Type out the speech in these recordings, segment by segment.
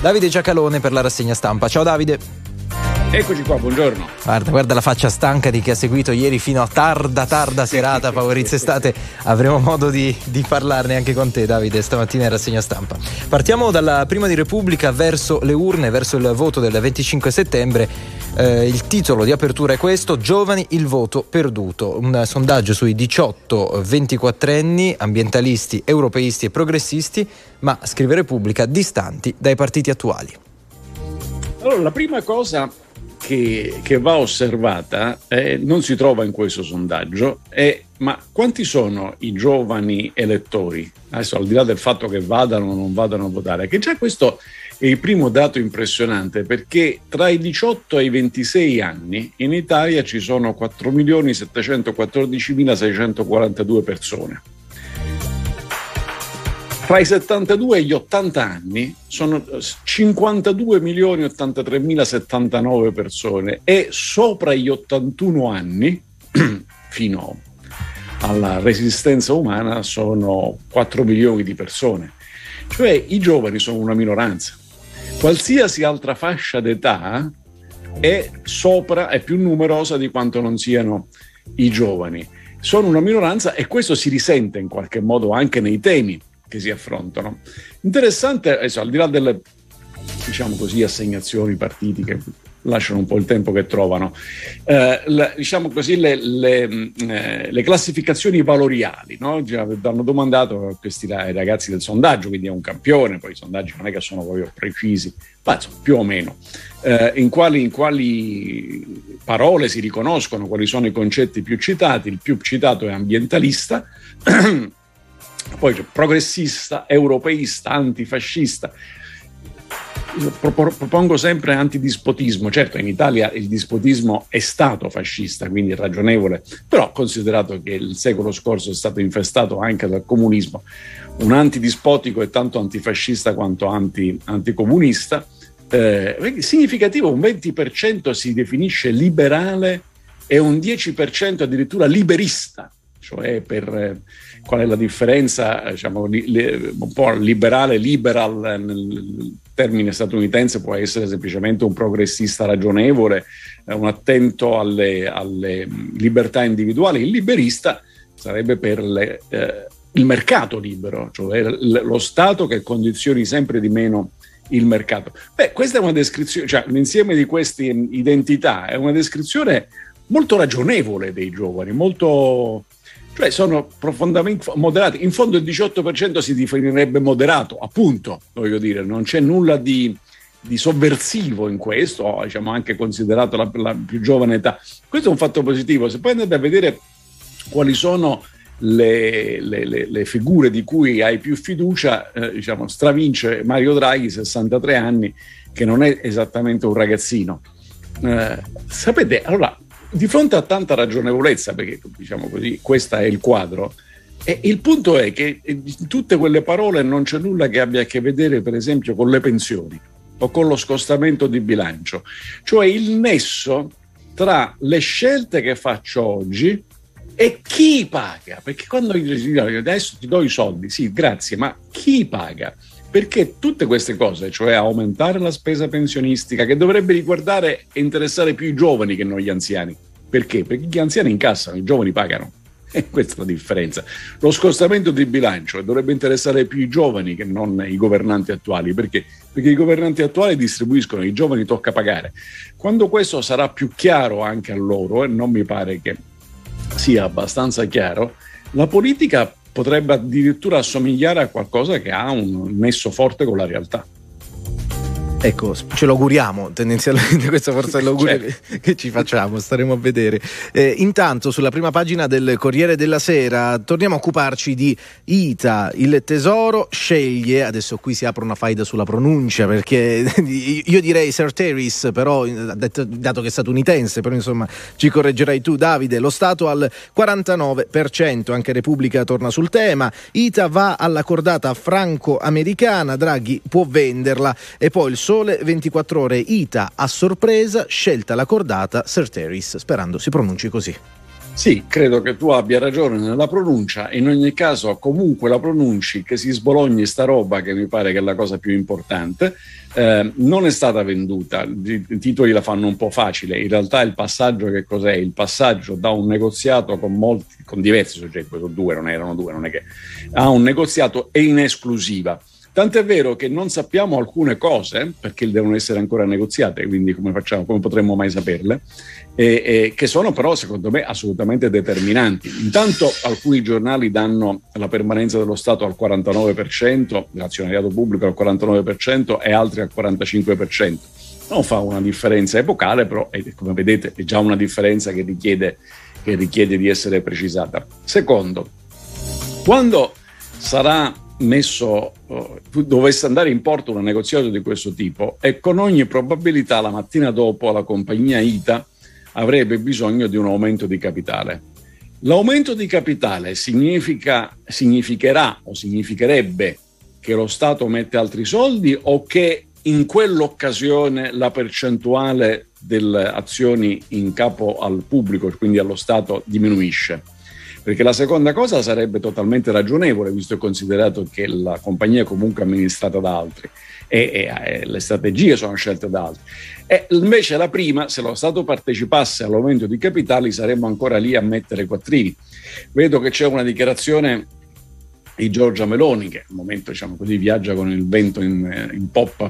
Davide Giacalone per la rassegna stampa. Ciao Davide. Eccoci qua, buongiorno. Guarda la faccia stanca di chi ha seguito ieri fino a tarda serata Favorizia Estate. Avremo modo di parlarne anche con te, Davide, stamattina in rassegna stampa. Partiamo dalla prima di Repubblica, verso le urne, verso il voto del 25 settembre. Il titolo di apertura è questo: giovani, il voto perduto. Un sondaggio sui 18-24enni, ambientalisti, europeisti e progressisti, ma, scrive Repubblica, distanti dai partiti attuali. Allora, la prima cosa che va osservata non si trova in questo sondaggio ma quanti sono i giovani elettori? Adesso, al di là del fatto che vadano o non vadano a votare, che già questo è il primo dato impressionante, perché tra i 18 e i 26 anni in Italia ci sono 4.714.642 persone. Tra i 72 e gli 80 anni sono 52.083.079 persone, e sopra gli 81 anni, fino alla resistenza umana, sono 4 milioni di persone. Cioè i giovani sono una minoranza. Qualsiasi altra fascia d'età è più numerosa di quanto non siano i giovani. Sono una minoranza, e questo si risente in qualche modo anche nei temi che si affrontano. Interessante, al di là delle, diciamo così, assegnazioni partiti che lasciano un po' il tempo che trovano, diciamo così, le classificazioni valoriali, no? Hanno domandato a questi ragazzi del sondaggio, quindi è un campione, poi i sondaggi non è che sono proprio precisi, ma insomma, più o meno, in quali parole si riconoscono, quali sono i concetti più citati. Il più citato è ambientalista, poi c'è progressista, europeista, antifascista. Io propongo sempre antidispotismo. Certo, in Italia il dispotismo è stato fascista, quindi è ragionevole, però considerato che il secolo scorso è stato infestato anche dal comunismo, un antidispotico è tanto antifascista quanto anticomunista. Significativo, un 20% si definisce liberale e un 10% addirittura liberista. Cioè, qual è la differenza? Diciamo, un po' liberal, nel termine statunitense può essere semplicemente un progressista ragionevole, un attento alle libertà individuali. Il liberista sarebbe per il mercato libero, cioè lo Stato che condizioni sempre di meno il mercato. Questa è una descrizione, cioè l'insieme di queste identità è una descrizione molto ragionevole dei giovani, cioè sono profondamente moderati. In fondo il 18% si definirebbe moderato, appunto, voglio dire, non c'è nulla di sovversivo in questo, diciamo, anche considerato la più giovane età. Questo è un fatto positivo. Se poi andate a vedere quali sono le figure di cui hai più fiducia, diciamo, stravince Mario Draghi, 63 anni, che non è esattamente un ragazzino. Sapete, allora, di fronte a tanta ragionevolezza, perché diciamo così, questo è il quadro, e il punto è che in tutte quelle parole non c'è nulla che abbia a che vedere, per esempio, con le pensioni o con lo scostamento di bilancio, cioè il nesso tra le scelte che faccio oggi e chi paga. Perché quando adesso ti do i soldi, sì, grazie, ma chi paga? Perché tutte queste cose, cioè aumentare la spesa pensionistica, che dovrebbe riguardare e interessare più i giovani che non gli anziani. Perché? Perché gli anziani incassano, i giovani pagano. E questa è la differenza. Lo scostamento di bilancio dovrebbe interessare più i giovani che non i governanti attuali. Perché? Perché i governanti attuali distribuiscono, i giovani tocca pagare. Quando questo sarà più chiaro anche a loro, e non mi pare che sia abbastanza chiaro, la politica potrebbe addirittura assomigliare a qualcosa che ha un nesso forte con la realtà. Ecco, ce lo auguriamo, tendenzialmente questo forse è l'augurio che ci facciamo, staremo a vedere. Intanto sulla prima pagina del Corriere della Sera torniamo a occuparci di ITA. Il Tesoro sceglie, adesso qui si apre una faida sulla pronuncia, perché io direi Certeris, però dato che è statunitense, però insomma ci correggerai tu, Davide. Lo Stato al 49%, anche Repubblica torna sul tema. ITA va alla cordata franco-americana, Draghi può venderla. E poi il Sole 24 Ore, ITA a sorpresa, scelta la cordata Certeris, sperando si pronunci così. Sì, credo che tu abbia ragione nella pronuncia. In ogni caso, comunque la pronunci, che si sbologni sta roba, che mi pare che è la cosa più importante, non è stata venduta. I titoli la fanno un po' facile. In realtà il passaggio che cos'è? Il passaggio da un negoziato con diversi soggetti, sono due, non erano due, non è che, a un negoziato e in esclusiva. Tant'è vero che non sappiamo alcune cose, perché devono essere ancora negoziate, quindi come potremmo mai saperle, che sono però secondo me assolutamente determinanti. Intanto alcuni giornali danno la permanenza dello Stato al 49%, dell'azionariato pubblico al 49% e altri al 45%. Non fa una differenza epocale, però come vedete è già una differenza che richiede di essere precisata. Secondo, quando sarà dovesse andare in porto un negoziato di questo tipo, e con ogni probabilità la mattina dopo la compagnia ITA avrebbe bisogno di un aumento di capitale. L'aumento di capitale significherà o significherebbe che lo Stato mette altri soldi, o che in quell'occasione la percentuale delle azioni in capo al pubblico, quindi allo Stato, diminuisce? Perché la seconda cosa sarebbe totalmente ragionevole, visto e considerato che la compagnia è comunque amministrata da altri e le strategie sono scelte da altri. E invece la prima, se lo Stato partecipasse all'aumento di capitali, saremmo ancora lì a mettere quattrini. Vedo che c'è una dichiarazione di Giorgia Meloni, che al momento, diciamo così, viaggia con il vento in poppa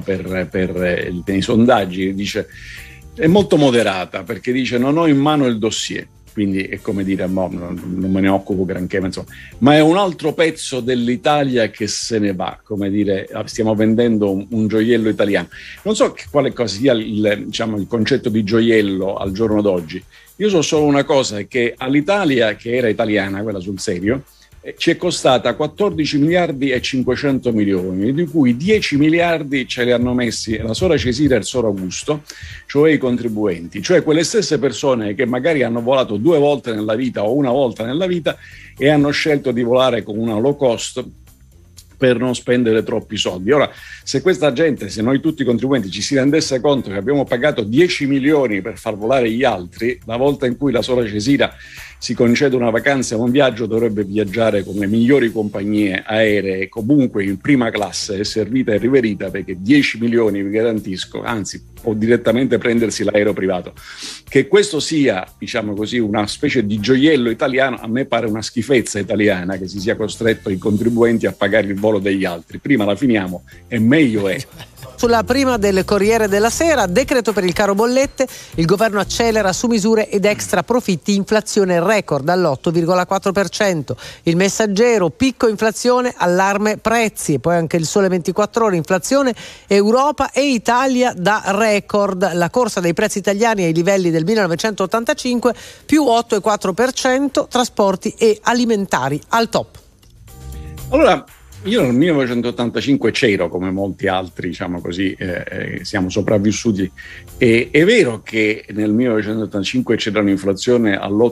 nei sondaggi, dice, è molto moderata, perché dice: non ho in mano il dossier. Quindi è come dire, non me ne occupo granché, ma è un altro pezzo dell'Italia che se ne va, come dire, stiamo vendendo un gioiello italiano. Non so quale cosa sia il concetto di gioiello al giorno d'oggi. Io so solo una cosa, è che all'Italia, che era italiana, quella sul serio, ci è costata 14 miliardi e 500 milioni, di cui 10 miliardi ce li hanno messi la Sora Cesira e il Sor Augusto, cioè i contribuenti, cioè quelle stesse persone che magari hanno volato 2 volte nella vita o una volta nella vita e hanno scelto di volare con una low cost per non spendere troppi soldi. Ora, se questa gente, se noi tutti i contribuenti ci si rendesse conto che abbiamo pagato 10 milioni per far volare gli altri, la volta in cui la Sora Cesira si concede una vacanza o un viaggio dovrebbe viaggiare con le migliori compagnie aeree, comunque in prima classe, e servita e riverita, perché 10 milioni vi garantisco, anzi può direttamente prendersi l'aereo privato. Che questo sia, diciamo così, una specie di gioiello italiano, a me pare una schifezza italiana che si sia costretto i contribuenti a pagare il volo degli altri. Prima la finiamo e meglio è. Sulla prima del Corriere della Sera, decreto per il caro bollette, il governo accelera su misure ed extra profitti, inflazione record all'8,4%. Il Messaggero, picco inflazione, allarme prezzi. E poi anche il Sole 24 Ore, inflazione, Europa e Italia da record. La corsa dei prezzi italiani ai livelli del 1985, più 8,4%, trasporti e alimentari al top. Allora, io nel 1985 c'ero, come molti altri, diciamo così, siamo sopravvissuti. È vero che nel 1985 c'era un'inflazione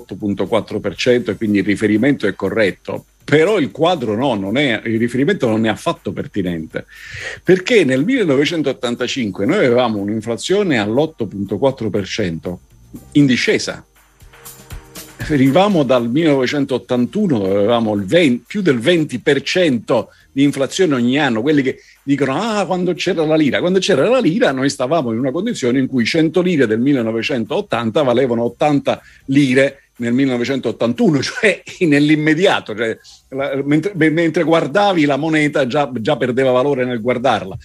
all'8,4% e quindi il riferimento è corretto, però il quadro il riferimento non è affatto pertinente, perché nel 1985 noi avevamo un'inflazione all'8,4% in discesa. Arrivavamo dal 1981, avevamo più del 20% di inflazione ogni anno. Quelli che dicono quando c'era la lira. Quando c'era la lira noi stavamo in una condizione in cui 100 lire del 1980 valevano 80 lire nel 1981, cioè nell'immediato, cioè, mentre guardavi la moneta già perdeva valore nel guardarla.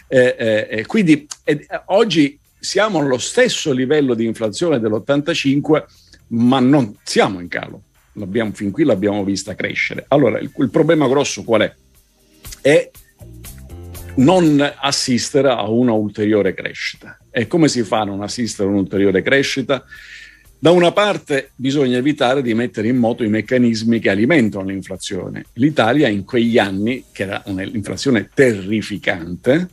Quindi oggi siamo allo stesso livello di inflazione dell'85, ma non siamo in calo, fin qui l'abbiamo vista crescere. Allora il problema grosso qual è? È non assistere a una ulteriore crescita. E come si fa a non assistere a un'ulteriore crescita? Da una parte bisogna evitare di mettere in moto i meccanismi che alimentano l'inflazione. L'Italia in quegli anni, che era un'inflazione terrificante,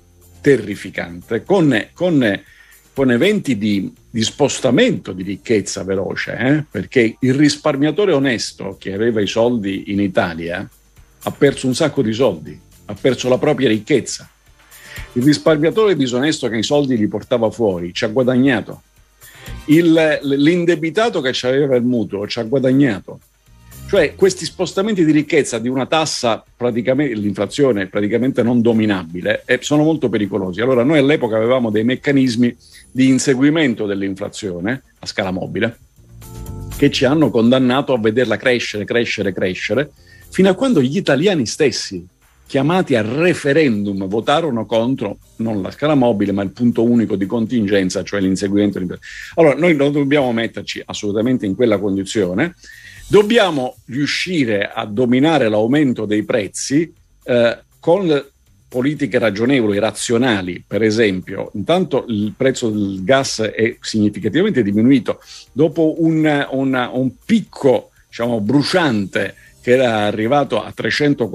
con eventi di spostamento di ricchezza veloce, perché il risparmiatore onesto che aveva i soldi in Italia ha perso un sacco di soldi, ha perso la propria ricchezza. Il risparmiatore disonesto che i soldi li portava fuori ci ha guadagnato. l'indebitato che aveva il mutuo ci ha guadagnato. Cioè questi spostamenti di ricchezza di una tassa, praticamente l'inflazione praticamente non dominabile, sono molto pericolosi. Allora noi all'epoca avevamo dei meccanismi di inseguimento dell'inflazione a scala mobile che ci hanno condannato a vederla crescere, fino a quando gli italiani stessi, chiamati a referendum, votarono contro non la scala mobile ma il punto unico di contingenza, cioè l'inseguimento dell'inflazione. Allora noi non dobbiamo metterci assolutamente in quella condizione. Dobbiamo riuscire a dominare l'aumento dei prezzi con politiche ragionevoli, razionali. Per esempio, intanto il prezzo del gas è significativamente diminuito dopo un picco, diciamo, bruciante che era arrivato a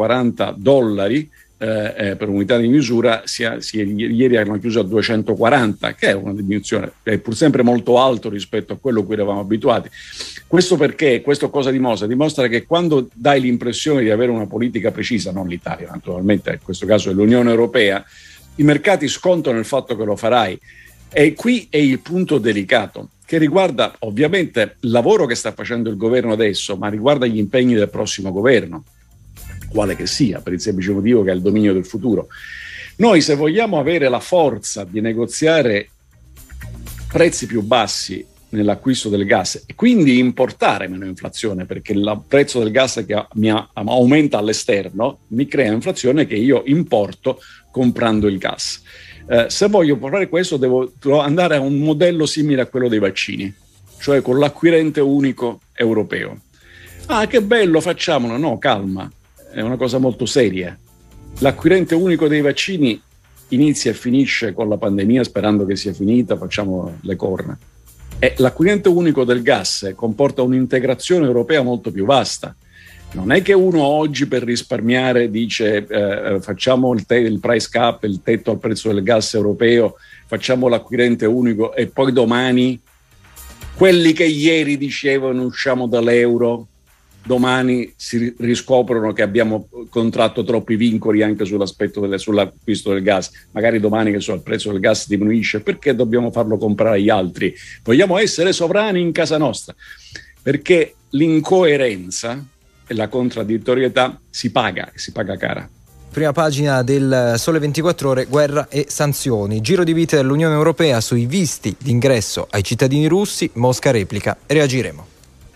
$340 per unità di misura, ieri hanno chiuso a 240, che è una diminuzione, è pur sempre molto alto rispetto a quello a cui eravamo abituati. Questo perché? Questo cosa dimostra? Dimostra che quando dai l'impressione di avere una politica precisa, non l'Italia naturalmente, in questo caso è l'Unione Europea, i mercati scontano il fatto che lo farai. E qui è il punto delicato, che riguarda ovviamente il lavoro che sta facendo il governo adesso, ma riguarda gli impegni del prossimo governo, quale che sia, per il semplice motivo che è il dominio del futuro. Noi, se vogliamo avere la forza di negoziare prezzi più bassi nell'acquisto del gas e quindi importare meno inflazione, perché il prezzo del gas che aumenta all'esterno mi crea inflazione che io importo comprando il gas. Se voglio fare questo devo andare a un modello simile a quello dei vaccini, cioè con l'acquirente unico europeo. Ah, che bello, facciamolo. No, calma, è una cosa molto seria. L'acquirente unico dei vaccini inizia e finisce con la pandemia, sperando che sia finita, facciamo le corna. E l'acquirente unico del gas comporta un'integrazione europea molto più vasta. Non è che uno oggi per risparmiare dice facciamo il price cap, il tetto al prezzo del gas europeo, facciamo l'acquirente unico e poi domani quelli che ieri dicevano usciamo dall'euro, domani si riscoprono che abbiamo contratto troppi vincoli anche sull'acquisto del gas, magari domani che il prezzo del gas diminuisce, perché dobbiamo farlo comprare agli altri? Vogliamo essere sovrani in casa nostra, perché l'incoerenza e la contraddittorietà si paga cara. Prima pagina del Sole 24 Ore, guerra e sanzioni. Giro di vite dell'Unione Europea sui visti d'ingresso ai cittadini russi, Mosca replica, reagiremo.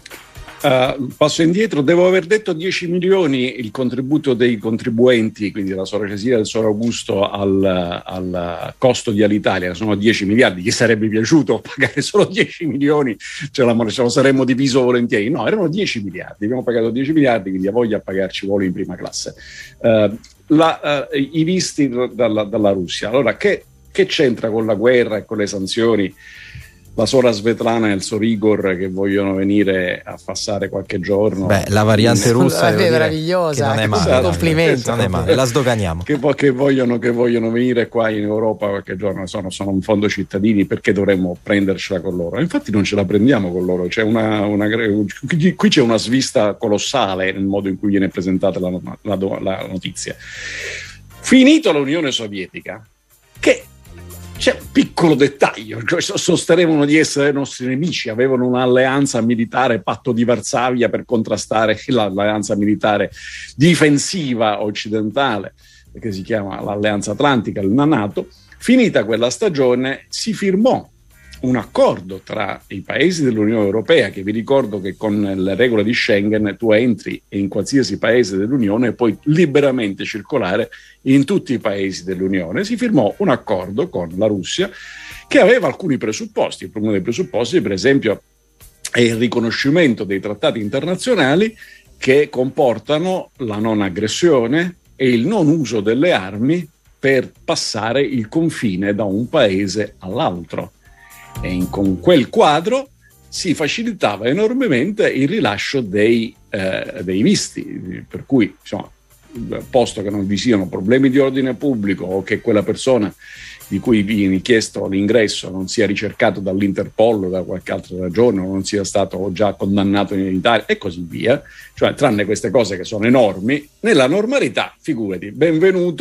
Passo indietro, devo aver detto 10 milioni il contributo dei contribuenti, quindi la Sora Cecilia del Sor Augusto al costo di Alitalia, sono 10 miliardi, gli sarebbe piaciuto pagare solo 10 milioni, ce lo saremmo diviso volentieri, no, erano 10 miliardi, abbiamo pagato 10 miliardi, quindi ha voglia a pagarci voli in prima classe. I visti dalla Russia, allora che c'entra con la guerra e con le sanzioni? La Sora Svetlana e il Sor Igor che vogliono venire a passare qualche giorno. Beh, la variante russa è meravigliosa, non è male, complimenti. Non è male, la sdoganiamo. Che vogliono venire qua in Europa qualche giorno, sono un fondo cittadini, perché dovremmo prendercela con loro? Infatti non ce la prendiamo con loro, qui c'è una svista colossale nel modo in cui viene presentata la notizia. Finito l'Unione Sovietica, che c'è un piccolo dettaglio, cioè sostenevano di essere i nostri nemici, avevano un'alleanza militare, patto di Varsavia, per contrastare l'alleanza militare difensiva occidentale, che si chiama l'Alleanza Atlantica, il NATO. Finita quella stagione si firmò un accordo tra i paesi dell'Unione Europea, che vi ricordo che con le regole di Schengen tu entri in qualsiasi paese dell'Unione e puoi liberamente circolare in tutti i paesi dell'Unione. Si firmò un accordo con la Russia che aveva alcuni presupposti. Uno dei presupposti, per esempio, è il riconoscimento dei trattati internazionali che comportano la non aggressione e il non uso delle armi per passare il confine da un paese all'altro. E con quel quadro si facilitava enormemente il rilascio dei visti, per cui, insomma, posto che non vi siano problemi di ordine pubblico o che quella persona di cui viene chiesto l'ingresso non sia ricercato dall'Interpol o da qualche altra ragione, o non sia stato già condannato in Italia e così via, cioè tranne queste cose che sono enormi, nella normalità, figurati, benvenuto,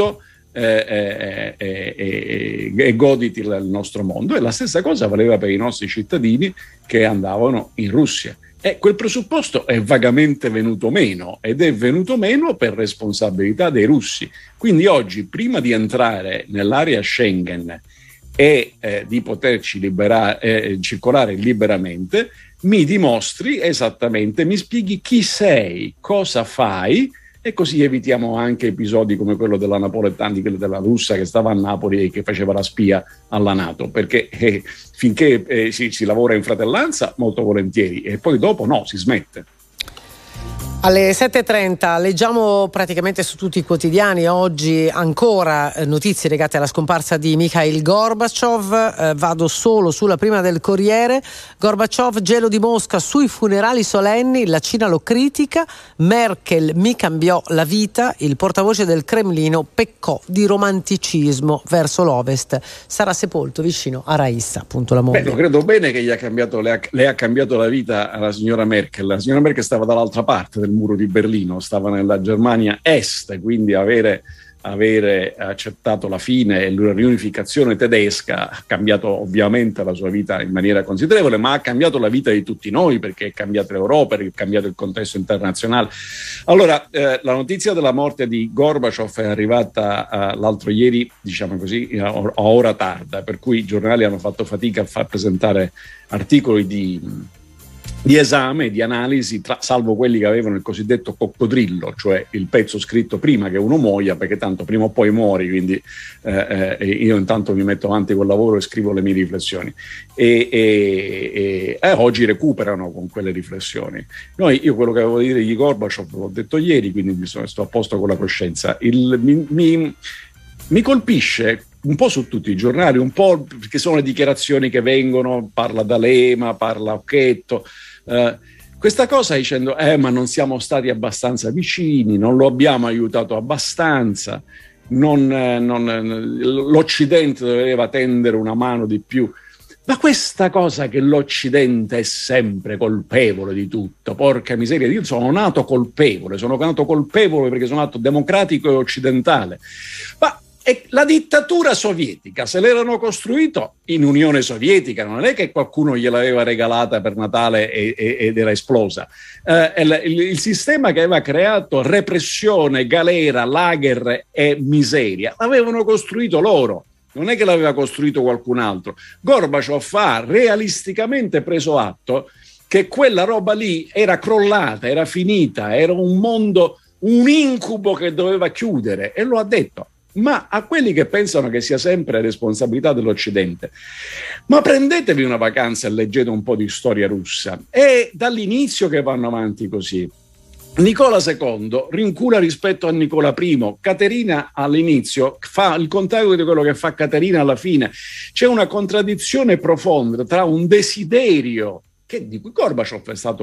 e goditi il nostro mondo. E la stessa cosa valeva per i nostri cittadini che andavano in Russia. E quel presupposto è vagamente venuto meno, ed è venuto meno per responsabilità dei russi. Quindi oggi, prima di entrare nell'area Schengen e di poterci circolare liberamente, mi dimostri esattamente, mi spieghi chi sei, cosa fai, e così evitiamo anche episodi come quello della Napoletani, della russa che stava a Napoli e che faceva la spia alla NATO, perché finché si lavora in fratellanza molto volentieri, e poi dopo no, si smette. Alle 7.30 leggiamo praticamente su tutti i quotidiani oggi ancora notizie legate alla scomparsa di Mikhail Gorbaciov. Vado solo sulla prima del Corriere. Gorbaciov, gelo di Mosca sui funerali solenni, la Cina lo critica, Merkel mi cambiò la vita, il portavoce del Cremlino peccò di romanticismo verso l'Ovest, sarà sepolto vicino a Raissa, appunto la moglie. Lo credo bene che le ha cambiato la vita alla signora Merkel. La signora Merkel stava dall'altra parte del muro di Berlino, stava nella Germania Est, quindi avere accettato la fine e la riunificazione tedesca ha cambiato ovviamente la sua vita in maniera considerevole, ma ha cambiato la vita di tutti noi, perché è cambiata l'Europa, è cambiato il contesto internazionale. Allora, la notizia della morte di Gorbaciov è arrivata l'altro ieri, diciamo così, a ora tarda, per cui i giornali hanno fatto fatica a far presentare articoli di esame, di analisi, salvo quelli che avevano il cosiddetto coccodrillo, cioè il pezzo scritto prima che uno muoia, perché tanto prima o poi muori, quindi io intanto mi metto avanti col lavoro e scrivo le mie riflessioni, e oggi recuperano con quelle riflessioni. Io quello che avevo da dire di Gorbaciov l'ho detto ieri, quindi sto a posto con la coscienza. Mi colpisce un po' su tutti i giornali, un po' perché sono le dichiarazioni che vengono, parla D'Alema, parla Occhetto, questa cosa dicendo ma non siamo stati abbastanza vicini, non lo abbiamo aiutato abbastanza, l'Occidente doveva tendere una mano di più. Ma questa cosa che l'Occidente è sempre colpevole di tutto, porca miseria, io sono nato colpevole perché sono nato democratico e occidentale, ma la dittatura sovietica se l'erano costruito in Unione Sovietica, non è che qualcuno gliel'aveva regalata per Natale ed era esplosa. Il sistema che aveva creato repressione, galera, lager e miseria l'avevano costruito loro, non è che l'aveva costruito qualcun altro. Gorbaciov ha realisticamente preso atto che quella roba lì era crollata, era finita, era un mondo, un incubo che doveva chiudere, e lo ha detto. Ma a quelli che pensano che sia sempre responsabilità dell'Occidente, ma prendetevi una vacanza e leggete un po' di storia russa. È dall'inizio che vanno avanti così. Nicola II rincula rispetto a Nicola I, Caterina all'inizio fa il contrario di quello che fa Caterina alla fine. C'è una contraddizione profonda tra un desiderio, che di cui Gorbaciov è stato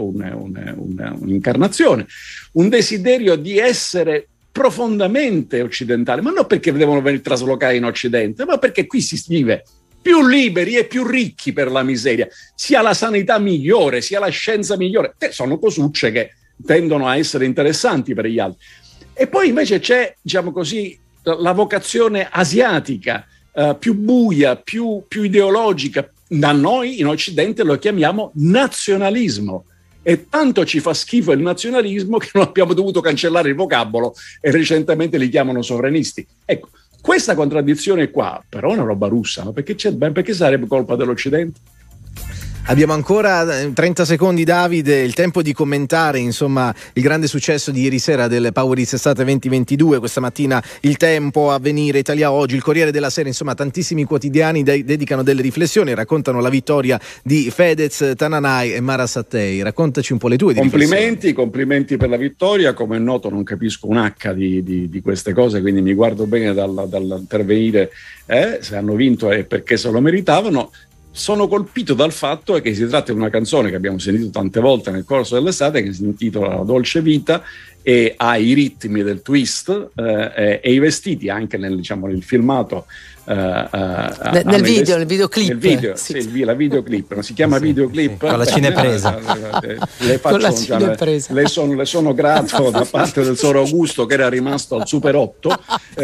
un'incarnazione, un desiderio di essere profondamente occidentale, ma non perché devono venire traslocati in Occidente, ma perché qui si vive più liberi e più ricchi per la miseria, sia la sanità migliore, sia la scienza migliore. Sono cosucce che tendono a essere interessanti per gli altri. E poi invece c'è, diciamo così, la vocazione asiatica, più buia, più ideologica. Da noi in Occidente lo chiamiamo nazionalismo. E tanto ci fa schifo il nazionalismo che non abbiamo dovuto cancellare il vocabolo e recentemente li chiamano sovranisti. Ecco, questa contraddizione qua, però è una roba russa, ma perché sarebbe colpa dell'Occidente? Abbiamo ancora 30 secondi, Davide, il tempo di commentare insomma il grande successo di ieri sera del Power Hits Estate 2022, questa mattina Il Tempo, Avvenire, Italia Oggi, il Corriere della Sera, insomma tantissimi quotidiani dedicano delle riflessioni, raccontano la vittoria di Fedez, Tananai e Mara Sattei. Raccontaci un po' le tue Complimenti per la vittoria. Come è noto non capisco un H di queste cose, quindi mi guardo bene dall'intervenire, se hanno vinto è perché se lo meritavano. Sono colpito dal fatto che si tratta di una canzone che abbiamo sentito tante volte nel corso dell'estate, che si intitola Dolce Vita e ha i ritmi del twist e i vestiti anche nel filmato nel videoclip. La videoclip, non si chiama videoclip. Con la cinepresa. Le sono grato da parte del Sor Augusto, che era rimasto al Super 8,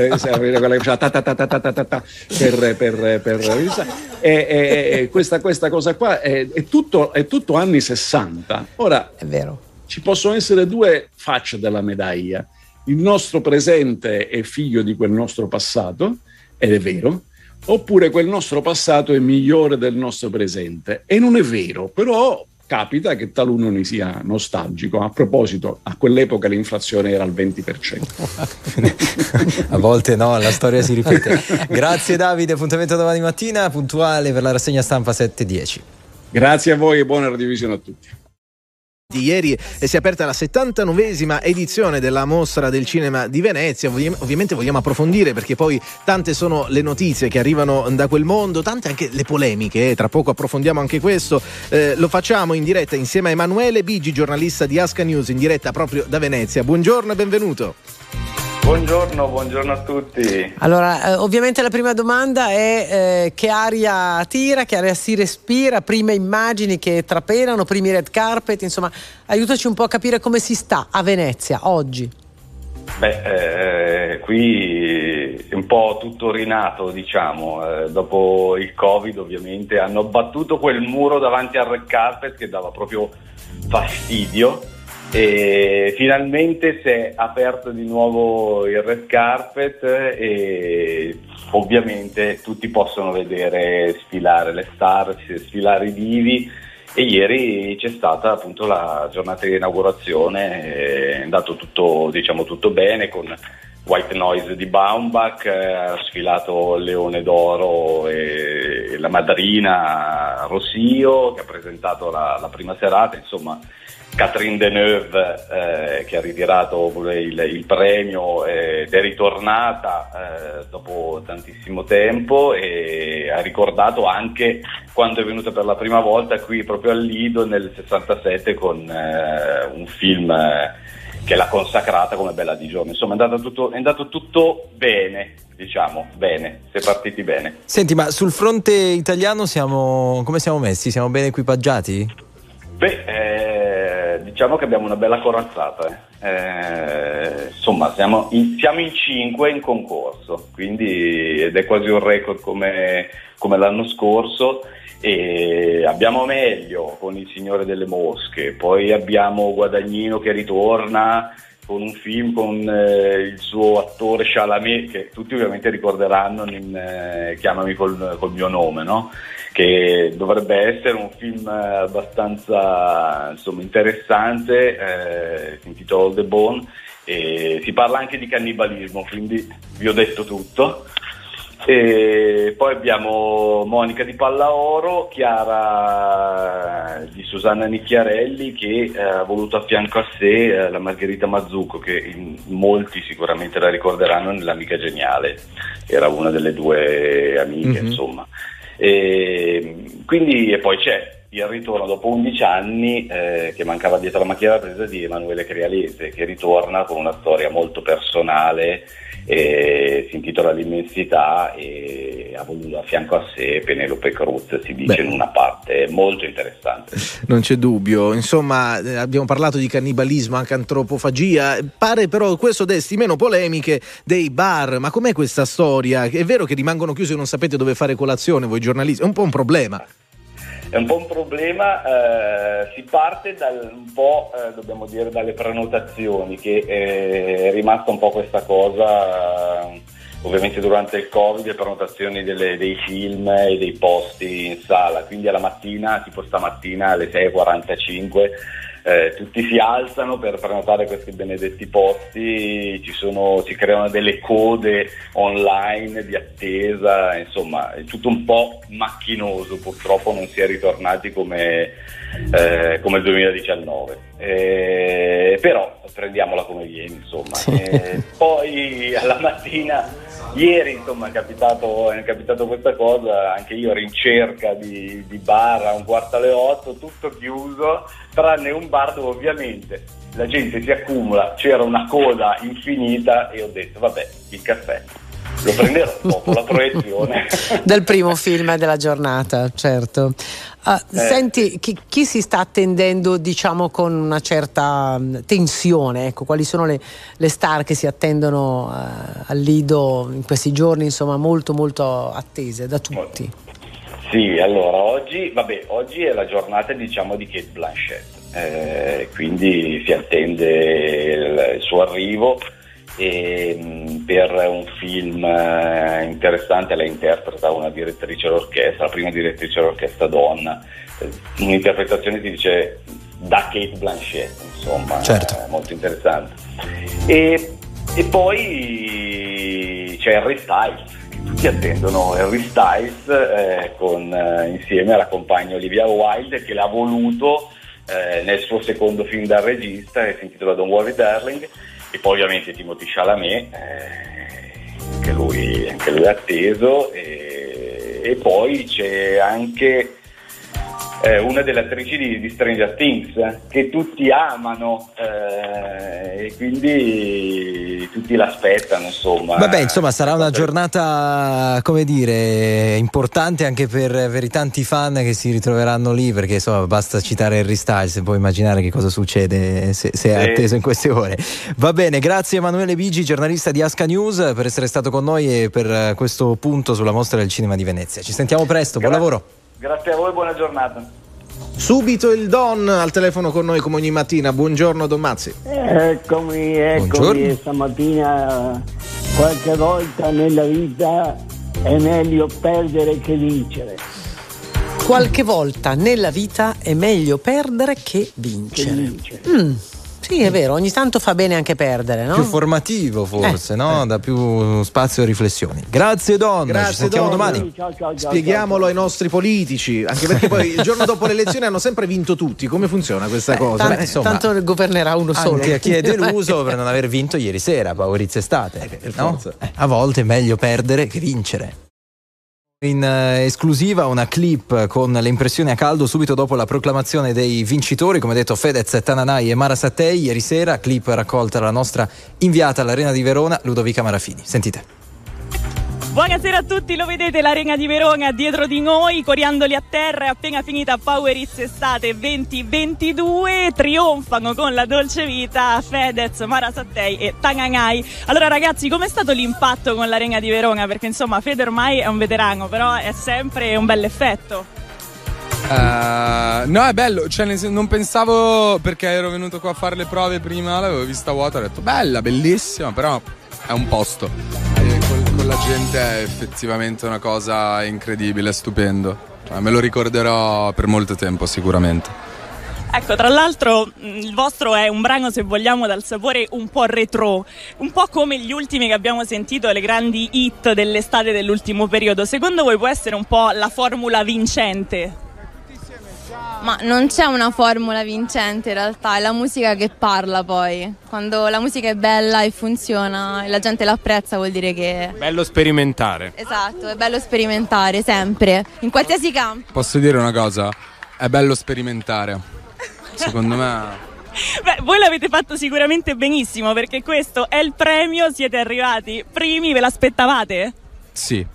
questa cosa qua è tutto anni 60. Ora è vero, ci possono essere due facce della medaglia. Il nostro presente è figlio di quel nostro passato, ed è vero, oppure quel nostro passato è migliore del nostro presente, e non è vero, però capita che taluno ne sia nostalgico. A proposito, a quell'epoca l'inflazione era al 20%. A volte no, la storia si ripete. Grazie Davide, appuntamento domani mattina puntuale per la rassegna stampa 7:10. Grazie a voi e buona radiovisione a tutti. Ieri si è aperta la 79esima edizione della Mostra del Cinema di Venezia. Ovviamente vogliamo approfondire, perché poi tante sono le notizie che arrivano da quel mondo, tante anche le polemiche. Tra poco approfondiamo anche questo. Lo facciamo in diretta insieme a Emanuele Bigi, giornalista di Asca News, in diretta proprio da Venezia. Buongiorno e benvenuto. Buongiorno a tutti. Allora, ovviamente la prima domanda è che aria tira, che aria si respira, prime immagini che trapelano, primi red carpet, insomma, aiutaci un po' a capire come si sta a Venezia oggi. Qui è un po' tutto rinato, diciamo, dopo il Covid ovviamente hanno abbattuto quel muro davanti al red carpet che dava proprio fastidio. E finalmente si è aperto di nuovo il red carpet e ovviamente tutti possono vedere sfilare le star, sfilare i divi, e ieri c'è stata appunto la giornata di inaugurazione, è andato tutto bene con White Noise di Baumbach, ha sfilato il Leone d'Oro e la Madrina Rossio, che ha presentato la prima serata, insomma. Catherine Deneuve che ha ritirato il premio ed è ritornata dopo tantissimo tempo, e ha ricordato anche quando è venuta per la prima volta qui proprio al Lido nel 67 con un film che l'ha consacrata come Bella di giorno. Insomma è andato tutto bene, diciamo, bene, si è partiti bene. Senti, ma sul fronte italiano come siamo messi? Siamo ben equipaggiati? Diciamo che abbiamo una bella corazzata. Insomma, siamo in 5 in concorso, quindi, ed è quasi un record come l'anno scorso. E abbiamo Meglio con Il Signore delle Mosche, poi abbiamo Guadagnino che ritorna con un film con il suo attore Chalamet, che tutti ovviamente ricorderanno in Chiamami col mio nome, no? Che dovrebbe essere un film abbastanza interessante, si intitola All the Bone, e si parla anche di cannibalismo, quindi vi ho detto tutto. E poi abbiamo Monica di Pallaoro, Chiara di Susanna Nicchiarelli, che ha voluto a fianco a sé la Margherita Mazzucco, che molti sicuramente la ricorderanno nell'Amica Geniale, era una delle due amiche, insomma. E poi c'è il ritorno dopo 11 anni che mancava dietro la macchina da presa di Emanuele Crialese, che ritorna con una storia molto personale, si intitola L'immensità, e ha voluto a fianco a sé Penelope Cruz, si dice, in una parte molto interessante. Non c'è dubbio, insomma, abbiamo parlato di cannibalismo, anche antropofagia, pare però questo desti meno polemiche dei bar. Ma com'è questa storia? È vero che rimangono chiusi e non sapete dove fare colazione voi giornalisti? È un po' un problema. È un po' un problema, si parte dobbiamo dire, dalle prenotazioni, che è rimasta un po' questa cosa, ovviamente durante il Covid, le prenotazioni dei film e dei posti in sala, quindi alla mattina, tipo stamattina alle 6:45, tutti si alzano per prenotare questi benedetti posti, si creano delle code online di attesa, insomma è tutto un po' macchinoso, purtroppo non si è ritornati come il 2019, però prendiamola come viene, insomma. Sì. Poi alla mattina, ieri insomma è capitato questa cosa, anche io ero in cerca di bar a 7:45, tutto chiuso, tranne un bar dove ovviamente la gente si accumula, c'era una coda infinita, e ho detto vabbè, il caffè. lo prenderò dopo la proiezione del primo film della giornata, certo. Senti, chi si sta attendendo, diciamo, con una certa tensione? Ecco, quali sono le star che si attendono al Lido in questi giorni, insomma, molto molto attese da tutti? Sì, allora oggi è la giornata, diciamo, di Cate Blanchett, quindi si attende il suo arrivo. E per un film interessante lei interpreta una direttrice d'orchestra, la prima direttrice d'orchestra donna, un'interpretazione che dice da Cate Blanchett, insomma, certo. Molto interessante. E poi c'è Harry Styles, che tutti attendono Harry Styles insieme alla compagna Olivia Wilde, che l'ha voluto nel suo secondo film da regista, che si intitola Don't Worry Darling. E poi ovviamente Timothée Chalamet, anche lui è atteso, e poi c'è anche una delle attrici di Stranger Things, che tutti amano, e quindi tutti l'aspettano, insomma. Vabbè, insomma, sarà una giornata, come dire, importante anche per i tanti fan che si ritroveranno lì, perché insomma basta citare Harry Styles e puoi immaginare che cosa succede se è atteso in queste ore. Va bene, grazie Emanuele Bigi, giornalista di Asca News, per essere stato con noi e per questo punto sulla Mostra del Cinema di Venezia. Ci sentiamo presto, buon lavoro. Grazie a voi, buona giornata. Subito il Don al telefono con noi come ogni mattina. Buongiorno Don Mazzi. Eccomi Buongiorno. Stamattina. Qualche volta nella vita è meglio perdere che vincere. Qualche volta nella vita è meglio perdere che vincere. Sì, è vero, ogni tanto fa bene anche perdere, no? Più formativo forse, no? Da più spazio a riflessioni. Grazie Don, ci sentiamo domani. Ciao. Spieghiamolo ai nostri politici, anche perché poi il giorno dopo le elezioni hanno sempre vinto tutti. Come funziona questa cosa? Tanto governerà uno solo. Anche a chi è deluso per non aver vinto ieri sera, Paurizio Estate. No? A volte è meglio perdere che vincere. In esclusiva una clip con le impressioni a caldo subito dopo la proclamazione dei vincitori, come detto Fedez, Tananai e Mara Sattei ieri sera, clip raccolta dalla nostra inviata all'Arena di Verona, Ludovica Marafini. Sentite. Buonasera a tutti, lo vedete l'Arena di Verona dietro di noi, coriandoli a terra, è appena finita Power Hits Estate 2022, trionfano con la dolce vita Fedez, Mara Sattei e Tananai. Allora ragazzi, com'è stato l'impatto con l'Arena di Verona? Perché insomma Fede ormai è un veterano, però è sempre un bel effetto. No, è bello, cioè non pensavo, perché ero venuto qua a fare le prove prima, l'avevo vista vuota, ho detto bella, bellissima, però è un posto. Con la gente è effettivamente una cosa incredibile, stupendo. Cioè, me lo ricorderò per molto tempo sicuramente. Ecco, tra l'altro il vostro è un brano, se vogliamo, dal sapore un po' retro, un po' come gli ultimi che abbiamo sentito, le grandi hit dell'estate dell'ultimo periodo. Secondo voi può essere un po' la formula vincente? Ma non c'è una formula vincente in realtà, è la musica che parla poi. Quando la musica è bella e funziona e la gente l'apprezza vuol dire che... Bello sperimentare. Esatto, è bello sperimentare sempre, in qualsiasi campo. Posso dire una cosa? È bello sperimentare. Secondo me... Beh, voi l'avete fatto sicuramente benissimo, perché questo è il premio, siete arrivati primi, ve l'aspettavate? Sì.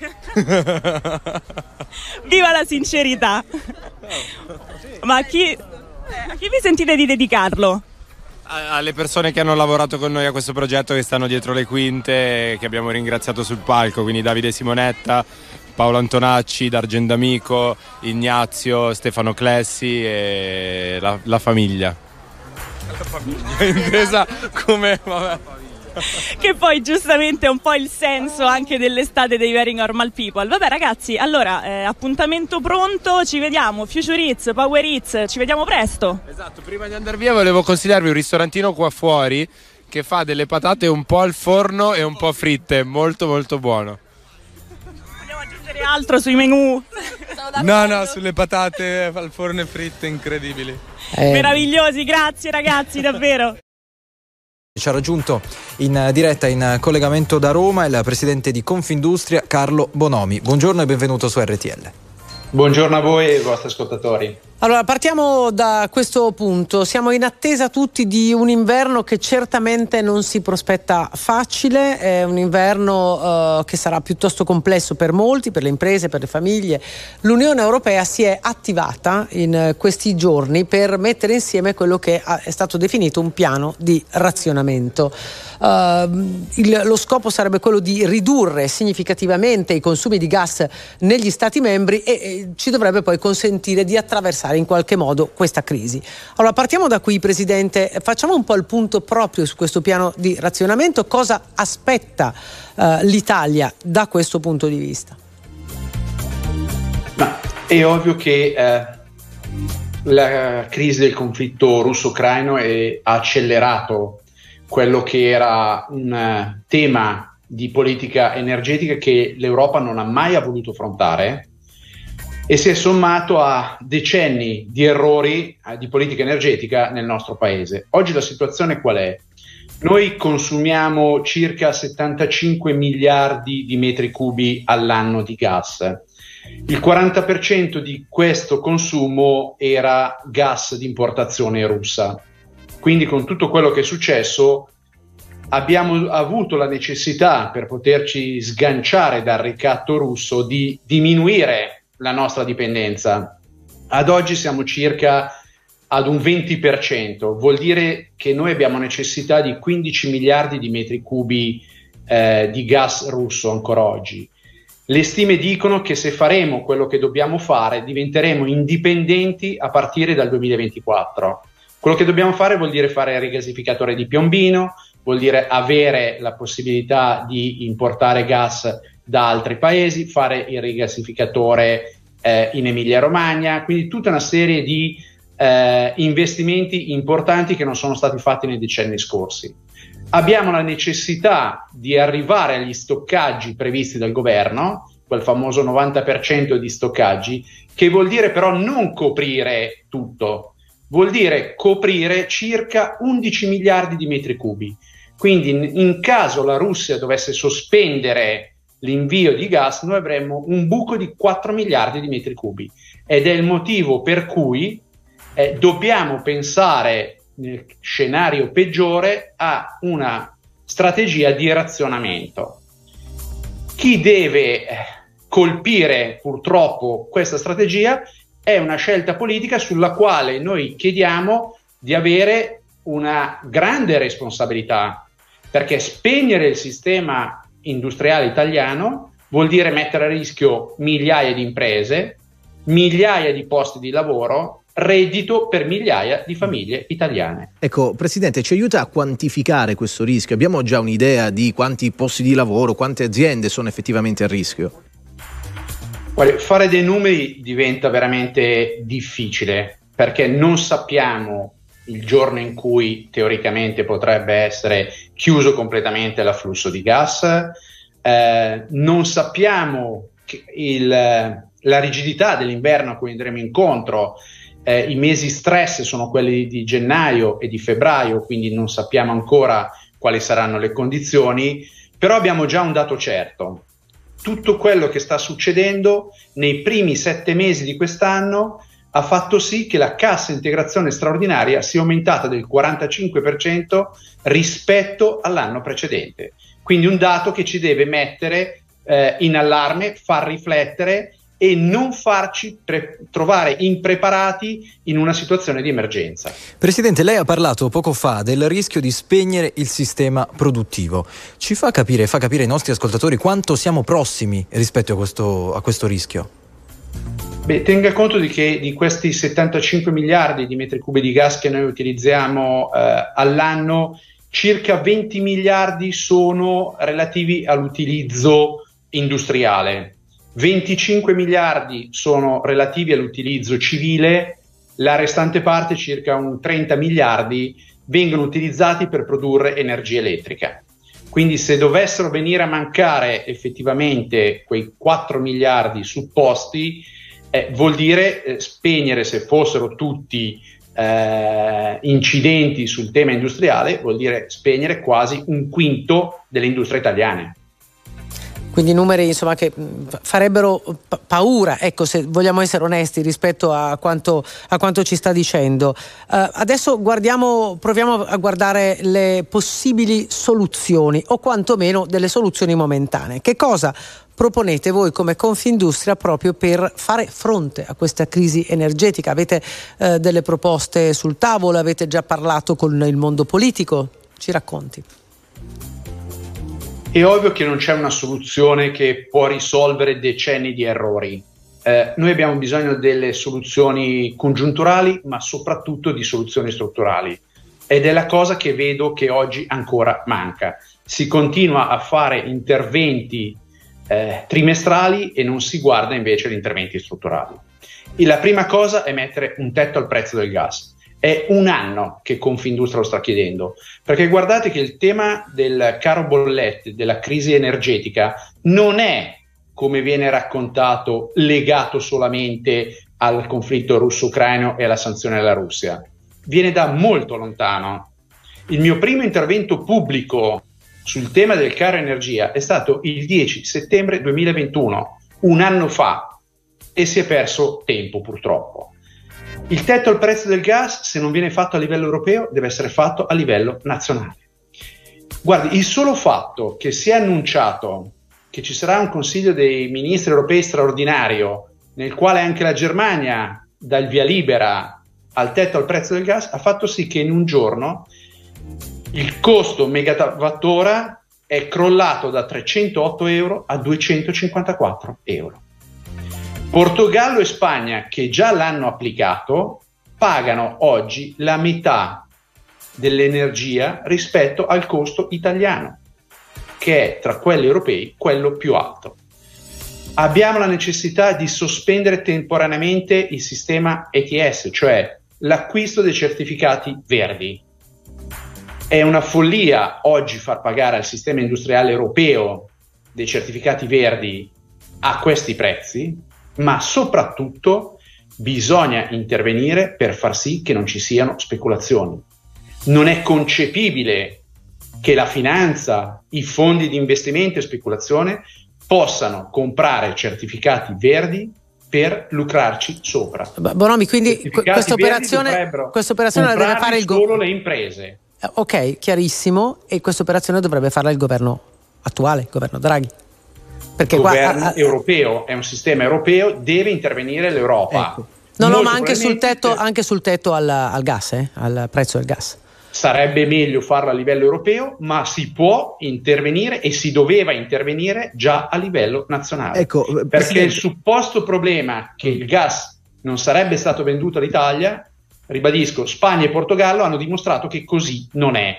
Viva la sincerità! Ma a chi vi sentite di dedicarlo? Alle persone che hanno lavorato con noi a questo progetto, che stanno dietro le quinte, che abbiamo ringraziato sul palco, quindi Davide Simonetta, Paolo Antonacci, D'Argent D'Amico, Ignazio, Stefano Clessi e la famiglia. La famiglia intesa come... vabbè. Che poi giustamente è un po' il senso anche dell'estate dei Very Normal People. Vabbè ragazzi, allora appuntamento pronto, ci vediamo, Future Hits, Power Hits, ci vediamo presto. Esatto, prima di andare via volevo consigliarvi un ristorantino qua fuori che fa delle patate un po' al forno e un po' fritte, molto molto buono. Vogliamo aggiungere altro sui menù? No, sulle patate al forno e fritte incredibili. Meravigliosi, grazie ragazzi, davvero. Ci ha raggiunto in diretta, in collegamento da Roma, il presidente di Confindustria Carlo Bonomi. Buongiorno e benvenuto su RTL. Buongiorno a voi e ai vostri ascoltatori. Allora, partiamo da questo punto. Siamo in attesa tutti di un inverno che certamente non si prospetta facile, è un inverno che sarà piuttosto complesso per molti, per le imprese, per le famiglie. L'Unione Europea si è attivata in questi giorni per mettere insieme quello che è stato definito un piano di razionamento. Lo scopo sarebbe quello di ridurre significativamente i consumi di gas negli Stati membri e ci dovrebbe poi consentire di attraversare in qualche modo questa crisi. Allora, partiamo da qui, Presidente, facciamo un po' il punto proprio su questo piano di razionamento. Cosa aspetta l'Italia da questo punto di vista? Ma è ovvio che la crisi del conflitto russo-ucraino ha accelerato quello che era un tema di politica energetica che l'Europa non ha mai voluto affrontare e si è sommato a decenni di errori di politica energetica nel nostro paese. Oggi la situazione qual è? Noi consumiamo circa 75 miliardi di metri cubi all'anno di gas. Il 40% di questo consumo era gas di importazione russa. Quindi con tutto quello che è successo abbiamo avuto la necessità, per poterci sganciare dal ricatto russo, di diminuire la nostra dipendenza. Ad oggi siamo circa ad un 20%, vuol dire che noi abbiamo necessità di 15 miliardi di metri cubi di gas russo ancora oggi. Le stime dicono che se faremo quello che dobbiamo fare diventeremo indipendenti a partire dal 2024. Quello che dobbiamo fare vuol dire fare il rigasificatore di Piombino, vuol dire avere la possibilità di importare gas da altri paesi, fare il rigassificatore in Emilia-Romagna, quindi tutta una serie di investimenti importanti che non sono stati fatti nei decenni scorsi. Abbiamo la necessità di arrivare agli stoccaggi previsti dal governo, quel famoso 90% di stoccaggi, che vuol dire però non coprire tutto, vuol dire coprire circa 11 miliardi di metri cubi. Quindi in caso la Russia dovesse sospendere l'invio di gas, noi avremmo un buco di 4 miliardi di metri cubi ed è il motivo per cui dobbiamo pensare nel scenario peggiore a una strategia di razionamento. Chi deve colpire purtroppo questa strategia è una scelta politica sulla quale noi chiediamo di avere una grande responsabilità, perché spegnere il sistema industriale italiano vuol dire mettere a rischio migliaia di imprese, migliaia di posti di lavoro, reddito per migliaia di famiglie italiane. Ecco, Presidente, ci aiuta a quantificare questo rischio? Abbiamo già un'idea di quanti posti di lavoro, quante aziende sono effettivamente a rischio? Guarda, fare dei numeri diventa veramente difficile perché non sappiamo il giorno in cui teoricamente potrebbe essere chiuso completamente l'afflusso di gas, non sappiamo la rigidità dell'inverno a cui andremo incontro, i mesi stress sono quelli di gennaio e di febbraio, quindi non sappiamo ancora quali saranno le condizioni, però abbiamo già un dato certo. Tutto quello che sta succedendo nei primi 7 mesi di quest'anno ha fatto sì che la cassa integrazione straordinaria sia aumentata del 45% rispetto all'anno precedente. Quindi un dato che ci deve mettere in allarme, far riflettere e non farci trovare impreparati in una situazione di emergenza. Presidente, lei ha parlato poco fa del rischio di spegnere il sistema produttivo. Ci fa capire ai nostri ascoltatori quanto siamo prossimi rispetto a questo rischio? Beh, tenga conto di questi 75 miliardi di metri cubi di gas che noi utilizziamo all'anno, circa 20 miliardi sono relativi all'utilizzo industriale, 25 miliardi sono relativi all'utilizzo civile, la restante parte, circa un 30 miliardi, vengono utilizzati per produrre energia elettrica. Quindi se dovessero venire a mancare effettivamente quei 4 miliardi supposti, vuol dire spegnere, se fossero tutti incidenti sul tema industriale, vuol dire spegnere quasi un quinto delle industrie italiane. Quindi numeri insomma che farebbero paura, ecco, se vogliamo essere onesti rispetto a quanto ci sta dicendo. Adesso proviamo a guardare le possibili soluzioni, o quantomeno delle soluzioni momentanee. Che cosa proponete voi come Confindustria proprio per fare fronte a questa crisi energetica? Avete delle proposte sul tavolo? Avete già parlato con il mondo politico? Ci racconti. È ovvio che non c'è una soluzione che può risolvere decenni di errori. Noi abbiamo bisogno delle soluzioni congiunturali, ma soprattutto di soluzioni strutturali. Ed è la cosa che vedo che oggi ancora manca. Si continua a fare interventi trimestrali e non si guarda invece agli interventi strutturali. E la prima cosa è mettere un tetto al prezzo del gas. È un anno che Confindustria lo sta chiedendo, perché guardate che il tema del caro bollette, della crisi energetica, non è, come viene raccontato, legato solamente al conflitto russo-ucraino e alla sanzione della Russia. Viene da molto lontano. Il mio primo intervento pubblico sul tema del caro energia è stato il 10 settembre 2021, un anno fa, e si è perso tempo purtroppo. Il tetto al prezzo del gas, se non viene fatto a livello europeo, deve essere fatto a livello nazionale. Guardi, il solo fatto che si è annunciato che ci sarà un Consiglio dei Ministri europei straordinario, nel quale anche la Germania dà il via libera al tetto al prezzo del gas, ha fatto sì che in un giorno il costo megawattora è crollato da 308 euro a 254 euro. Portogallo e Spagna, che già l'hanno applicato, pagano oggi la metà dell'energia rispetto al costo italiano, che è tra quelli europei quello più alto. Abbiamo la necessità di sospendere temporaneamente il sistema ETS, cioè l'acquisto dei certificati verdi. È una follia oggi far pagare al sistema industriale europeo dei certificati verdi a questi prezzi, ma soprattutto bisogna intervenire per far sì che non ci siano speculazioni. Non è concepibile che la finanza, i fondi di investimento e speculazione possano comprare certificati verdi per lucrarci sopra. Bonomi, quindi questa operazione la deve fare il solo le imprese. Ok, chiarissimo, e questa operazione dovrebbe farla il governo attuale, il governo Draghi. Perché il governo europeo è un sistema europeo, deve intervenire l'Europa. Ecco. No, ma anche sul tetto al gas, al prezzo del gas. Sarebbe meglio farlo a livello europeo, ma si può intervenire e si doveva intervenire già a livello nazionale. Ecco, perché il supposto problema che il gas non sarebbe stato venduto all'Italia, ribadisco, Spagna e Portogallo hanno dimostrato che così non è.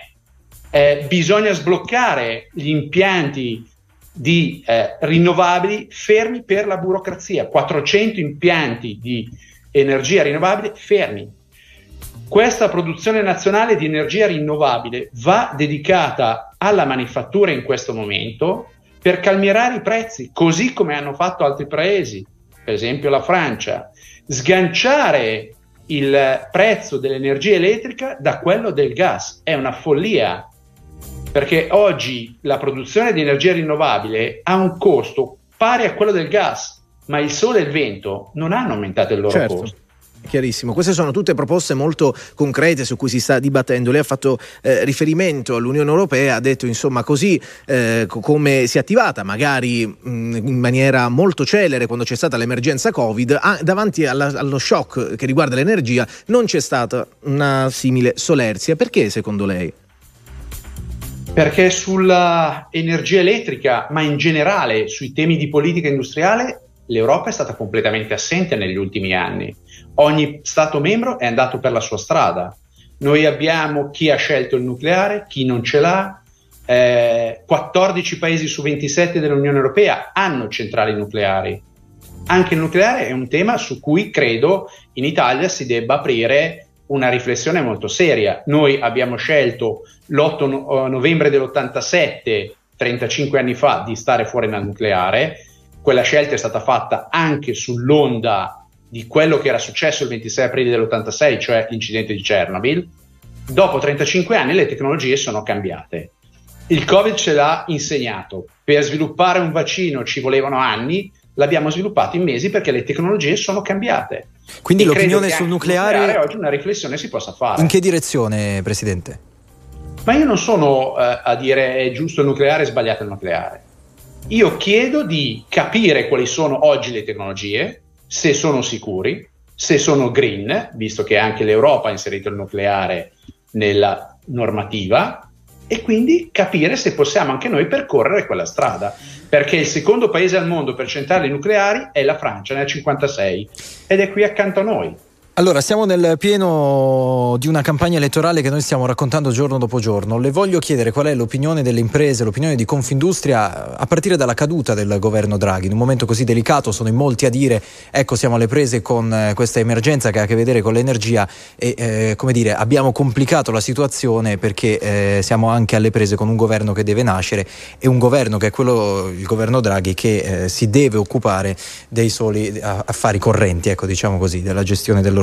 Bisogna sbloccare gli impianti di rinnovabili fermi per la burocrazia, 400 impianti di energia rinnovabile fermi. Questa produzione nazionale di energia rinnovabile va dedicata alla manifattura in questo momento per calmierare i prezzi, così come hanno fatto altri paesi, per esempio la Francia, sganciare il prezzo dell'energia elettrica da quello del gas. È una follia, perché oggi la produzione di energia rinnovabile ha un costo pari a quello del gas, ma il sole e il vento non hanno aumentato il loro costo. Chiarissimo, queste sono tutte proposte molto concrete su cui si sta dibattendo. Lei ha fatto riferimento all'Unione Europea, ha detto insomma così come si è attivata magari in maniera molto celere quando c'è stata l'emergenza Covid, davanti allo shock che riguarda l'energia non c'è stata una simile solerzia. Perché secondo lei? Perché sulla energia elettrica, ma in generale sui temi di politica industriale, l'Europa è stata completamente assente negli ultimi anni. Ogni Stato membro è andato per la sua strada. Noi abbiamo chi ha scelto il nucleare, chi non ce l'ha. 14 paesi su 27 dell'Unione Europea hanno centrali nucleari. Anche il nucleare è un tema su cui credo in Italia si debba aprire una riflessione molto seria. Noi abbiamo scelto l'8 novembre dell'87, 35 anni fa, di stare fuori dal nucleare. Quella scelta è stata fatta anche sull'onda di quello che era successo il 26 aprile dell'86, cioè l'incidente di Chernobyl. Dopo 35 anni le tecnologie sono cambiate. Il Covid ce l'ha insegnato. Per sviluppare un vaccino ci volevano anni, l'abbiamo sviluppato in mesi perché le tecnologie sono cambiate. Quindi e l'opinione sul nucleare oggi una riflessione si possa fare. In che direzione, Presidente? Ma io non sono a dire è giusto il nucleare, è sbagliato il nucleare. Io chiedo di capire quali sono oggi le tecnologie, se sono sicuri, se sono green, visto che anche l'Europa ha inserito il nucleare nella normativa, e quindi capire se possiamo anche noi percorrere quella strada, perché il secondo paese al mondo per centrali nucleari è la Francia, nel 56, ed è qui accanto a noi. Allora, siamo nel pieno di una campagna elettorale che noi stiamo raccontando giorno dopo giorno. Le voglio chiedere qual è l'opinione delle imprese, l'opinione di Confindustria a partire dalla caduta del governo Draghi. In un momento così delicato sono in molti a dire ecco, siamo alle prese con questa emergenza che ha a che vedere con l'energia e come dire, abbiamo complicato la situazione perché siamo anche alle prese con un governo che deve nascere e un governo che è quello, il governo Draghi, che si deve occupare dei soli affari correnti, ecco, diciamo così, della gestione dell'ordinario.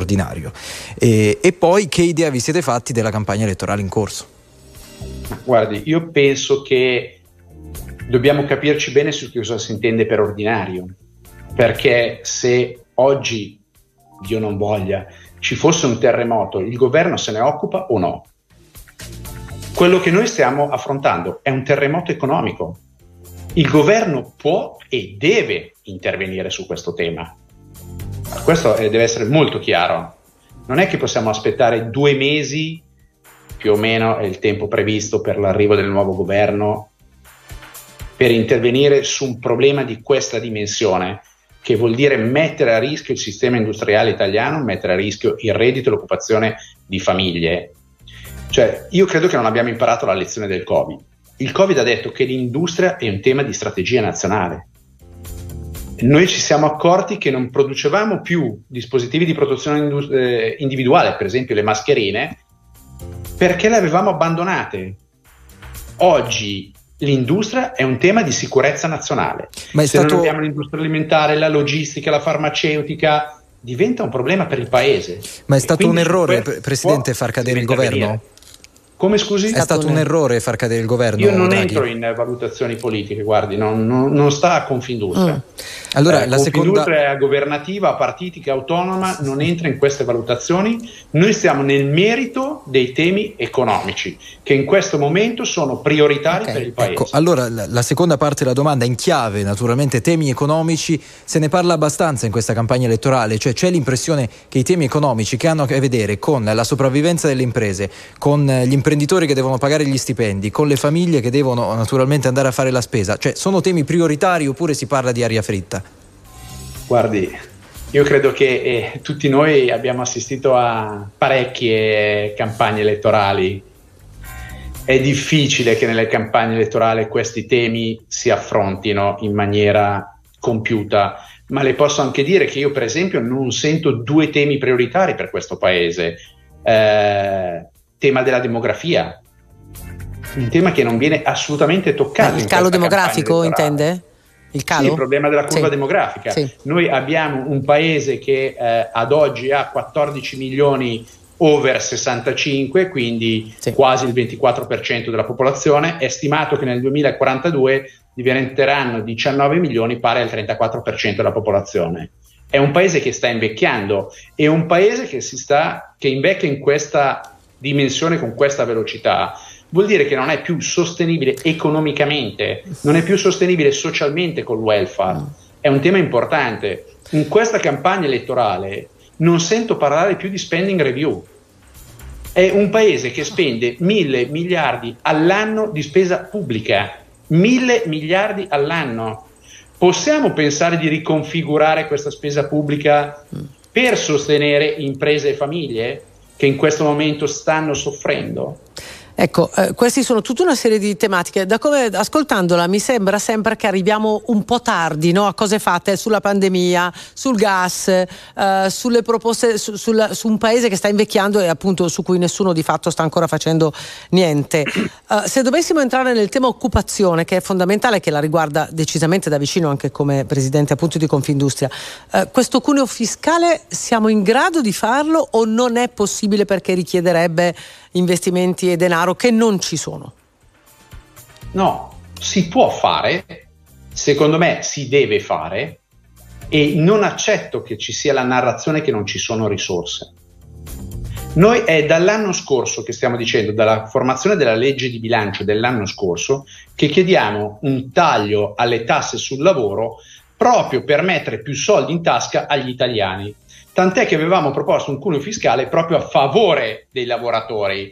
E poi che idea vi siete fatti della campagna elettorale in corso? Guardi, io penso che dobbiamo capirci bene su cosa si intende per ordinario, perché se oggi, Dio non voglia, ci fosse un terremoto, il governo se ne occupa o no? Quello che noi stiamo affrontando è un terremoto economico. Il governo può e deve intervenire su questo tema. Questo deve essere molto chiaro. Non è che possiamo aspettare 2 mesi, più o meno è il tempo previsto per l'arrivo del nuovo governo, per intervenire su un problema di questa dimensione, che vuol dire mettere a rischio il sistema industriale italiano, mettere a rischio il reddito e l'occupazione di famiglie. Cioè, io credo che non abbiamo imparato la lezione del Covid. Il Covid ha detto che l'industria è un tema di strategia nazionale. Noi ci siamo accorti che non producevamo più dispositivi di protezione individuale, per esempio le mascherine, perché le avevamo abbandonate. Oggi l'industria è un tema di sicurezza nazionale. Se non abbiamo l'industria alimentare, la logistica, la farmaceutica, diventa un problema per il paese. Ma è stato un errore, Presidente, far cadere il governo? Come, scusi? È stato un errore far cadere il governo? Io non Draghi. entro in valutazioni politiche, guardi, non sta a Confindustria. Allora, la Confindustria è governativa, partitica, autonoma, non entra in queste valutazioni. Noi stiamo nel merito dei temi economici, che in questo momento sono prioritari per il Paese. Ecco, allora la seconda parte della domanda, in chiave naturalmente temi economici, se ne parla abbastanza in questa campagna elettorale, cioè c'è l'impressione che i temi economici che hanno a che vedere con la sopravvivenza delle imprese, con gli imprenditori che devono pagare gli stipendi, con le famiglie che devono naturalmente andare a fare la spesa, cioè sono temi prioritari oppure si parla di aria fritta? Guardi, io credo che tutti noi abbiamo assistito a parecchie campagne elettorali. È difficile che nelle campagne elettorali questi temi si affrontino in maniera compiuta, ma le posso anche dire che io, per esempio, non sento 2 temi prioritari per questo Paese. Tema della demografia, un tema che non viene assolutamente toccato. Il calo demografico, intende? Il calo? Sì, il problema della curva demografica. Sì. Noi abbiamo un paese che ad oggi ha 14 milioni over 65, quindi quasi il 24% della popolazione. È stimato che nel 2042 diventeranno 19 milioni, pari al 34% della popolazione. È un paese che sta invecchiando, è un paese che invecchia in questa dimensione, con questa velocità. Vuol dire che non è più sostenibile economicamente, non è più sostenibile socialmente col welfare. È un tema importante. In questa campagna elettorale non sento parlare più di spending review. È un paese che spende 1.000 miliardi all'anno di spesa pubblica, 1.000 miliardi all'anno. Possiamo pensare di riconfigurare questa spesa pubblica per sostenere imprese e famiglie che in questo momento stanno soffrendo? Ecco, questi sono tutta una serie di tematiche. Da come ascoltandola mi sembra sempre che arriviamo un po' tardi, no? A cose fatte sulla pandemia, sul gas, sulle proposte su un paese che sta invecchiando e appunto su cui nessuno di fatto sta ancora facendo niente. Se dovessimo entrare nel tema occupazione, che è fondamentale, che la riguarda decisamente da vicino anche come presidente appunto di Confindustria, questo cuneo fiscale siamo in grado di farlo o non è possibile perché richiederebbe investimenti e denaro che non ci sono? No, si può fare, secondo me si deve fare, e non accetto che ci sia la narrazione che non ci sono risorse. Noi è dall'anno scorso che stiamo dicendo, dalla formazione della legge di bilancio dell'anno scorso, che chiediamo un taglio alle tasse sul lavoro proprio per mettere più soldi in tasca agli italiani. Tant'è che avevamo proposto un cuneo fiscale proprio a favore dei lavoratori,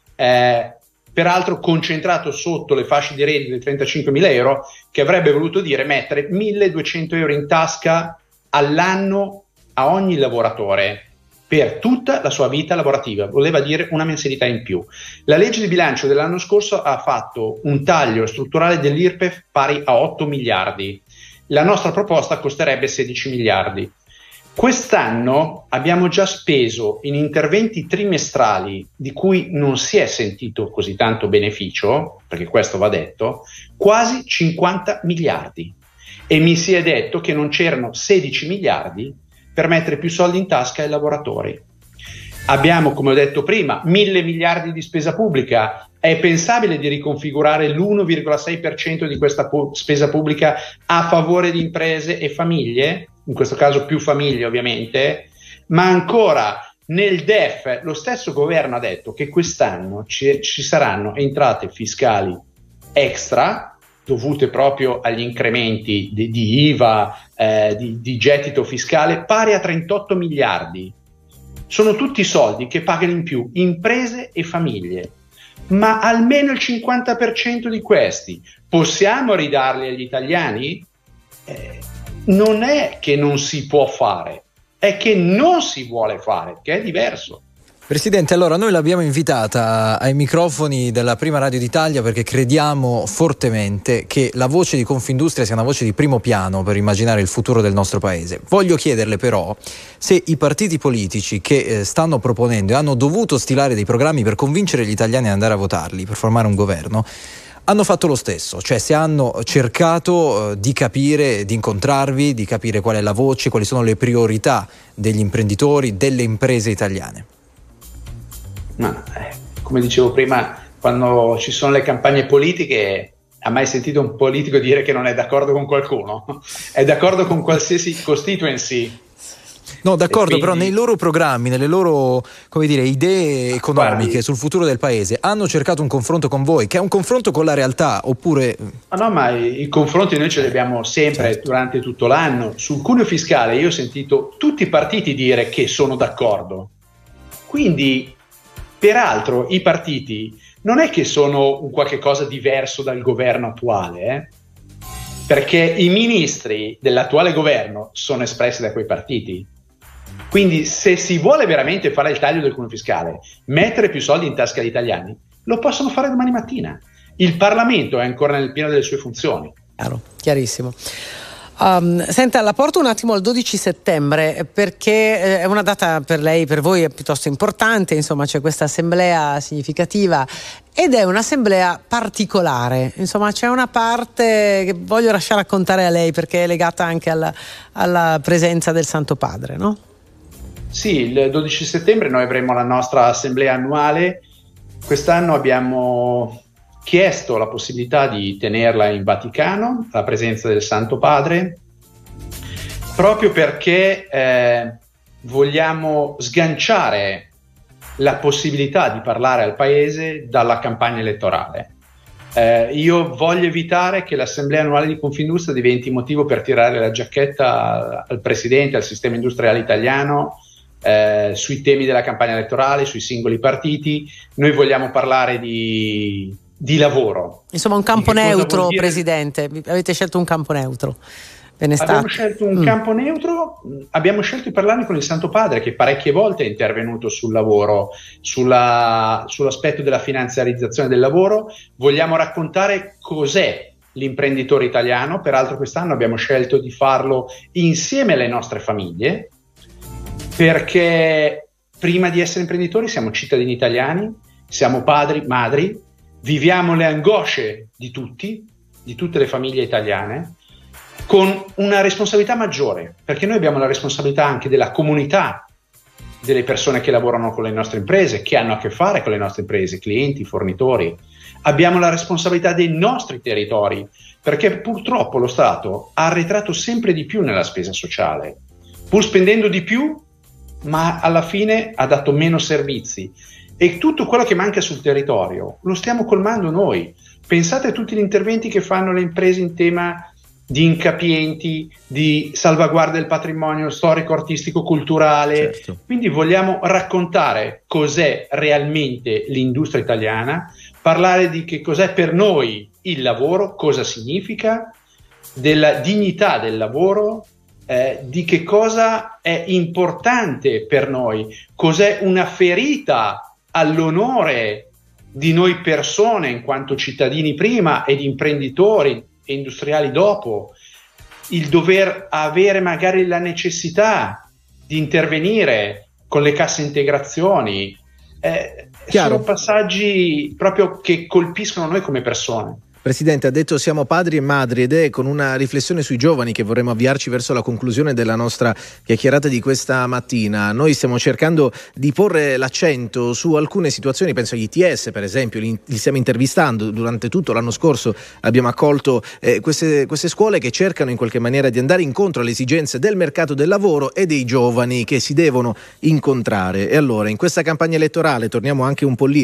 peraltro concentrato sotto le fasce di reddito di 35.000 euro, che avrebbe voluto dire mettere 1.200 euro in tasca all'anno a ogni lavoratore per tutta la sua vita lavorativa, voleva dire una mensilità in più. La legge di bilancio dell'anno scorso ha fatto un taglio strutturale dell'IRPEF pari a 8 miliardi. La nostra proposta costerebbe 16 miliardi. Quest'anno abbiamo già speso in interventi trimestrali di cui non si è sentito così tanto beneficio, perché questo va detto, quasi 50 miliardi. E mi si è detto che non c'erano 16 miliardi per mettere più soldi in tasca ai lavoratori. Abbiamo, come ho detto prima, 1.000 miliardi di spesa pubblica. È pensabile di riconfigurare l'1,6% di questa spesa pubblica a favore di imprese e famiglie? In questo caso più famiglie ovviamente, ma ancora nel DEF lo stesso governo ha detto che quest'anno ci saranno entrate fiscali extra dovute proprio agli incrementi di IVA, di gettito fiscale pari a 38 miliardi. Sono tutti soldi che pagano in più imprese e famiglie, ma almeno il 50% di questi possiamo ridarli agli italiani? Non è che non si può fare, è che non si vuole fare, che è diverso. Presidente, allora noi l'abbiamo invitata ai microfoni della Prima Radio d'Italia perché crediamo fortemente che la voce di Confindustria sia una voce di primo piano per immaginare il futuro del nostro paese. Voglio chiederle però se i partiti politici che stanno proponendo e hanno dovuto stilare dei programmi per convincere gli italiani ad andare a votarli, per formare un governo, hanno fatto lo stesso, cioè se hanno cercato di capire, di incontrarvi, di capire qual è la voce, quali sono le priorità degli imprenditori, delle imprese italiane. Ma, come dicevo prima, quando ci sono le campagne politiche, ha mai sentito un politico dire che non è d'accordo con qualcuno? È d'accordo con qualsiasi constituency. No, d'accordo, quindi, però nei loro programmi, nelle loro, come dire, idee economiche sul futuro del paese, hanno cercato un confronto con voi, che è un confronto con la realtà, oppure... No, ma i confronti noi ce li abbiamo sempre, certo, durante tutto l'anno. Sul cuneo fiscale io ho sentito tutti i partiti dire che sono d'accordo. Quindi, peraltro, i partiti non è che sono un qualche cosa diverso dal governo attuale, perché i ministri dell'attuale governo sono espressi da quei partiti. Quindi se si vuole veramente fare il taglio del cuneo fiscale, mettere più soldi in tasca agli italiani, lo possono fare domani mattina. Il Parlamento è ancora nel pieno delle sue funzioni. Chiaro, chiarissimo. Senta, la porto un attimo al 12 settembre perché è una data per lei, per voi è piuttosto importante, insomma c'è questa assemblea significativa ed è un'assemblea particolare, insomma c'è una parte che voglio lasciare raccontare a lei perché è legata anche alla presenza del Santo Padre, no? Sì, il 12 settembre noi avremo la nostra assemblea annuale. Quest'anno abbiamo chiesto la possibilità di tenerla in Vaticano, alla presenza del Santo Padre, proprio perché vogliamo sganciare la possibilità di parlare al Paese dalla campagna elettorale. Io voglio evitare che l'Assemblea annuale di Confindustria diventi motivo per tirare la giacchetta al Presidente, al sistema industriale italiano, sui temi della campagna elettorale, sui singoli partiti. Noi vogliamo parlare di lavoro. Insomma un campo neutro, Presidente, avete scelto un campo neutro. Abbiamo scelto un campo neutro, abbiamo scelto di parlarne con il Santo Padre che parecchie volte è intervenuto sul lavoro, sull'aspetto della finanziarizzazione del lavoro. Vogliamo raccontare cos'è l'imprenditore italiano, peraltro quest'anno abbiamo scelto di farlo insieme alle nostre famiglie, perché prima di essere imprenditori siamo cittadini italiani, siamo padri, madri, viviamo le angosce di tutte le famiglie italiane, con una responsabilità maggiore, perché noi abbiamo la responsabilità anche della comunità, delle persone che lavorano con le nostre imprese, che hanno a che fare con le nostre imprese, clienti, fornitori. abbiamo la responsabilità dei nostri territori, perché purtroppo lo Stato ha arretrato sempre di più nella spesa sociale, pur spendendo di più, ma alla fine ha dato meno servizi, e tutto quello che manca sul territorio lo stiamo colmando noi. Pensate a tutti gli interventi che fanno le imprese in tema di incapienti, di salvaguardia del patrimonio storico, artistico, culturale. Certo. Quindi vogliamo raccontare cos'è realmente l'industria italiana, parlare di che cos'è per noi il lavoro, cosa significa, della dignità del lavoro, di che cosa è importante per noi, cos'è una ferita all'onore di noi persone in quanto cittadini prima ed imprenditori e industriali dopo, il dover avere magari la necessità di intervenire con le casse integrazioni, sono passaggi proprio che colpiscono noi come persone. Presidente, ha detto siamo padri e madri, ed è con una riflessione sui giovani che vorremmo avviarci verso la conclusione della nostra chiacchierata di questa mattina. Noi stiamo cercando di porre l'accento su alcune situazioni, penso agli ITS per esempio, li stiamo intervistando durante tutto l'anno scorso, abbiamo accolto queste scuole che cercano in qualche maniera di andare incontro alle esigenze del mercato del lavoro e dei giovani che si devono incontrare. E allora in questa campagna elettorale, torniamo anche un po' lì,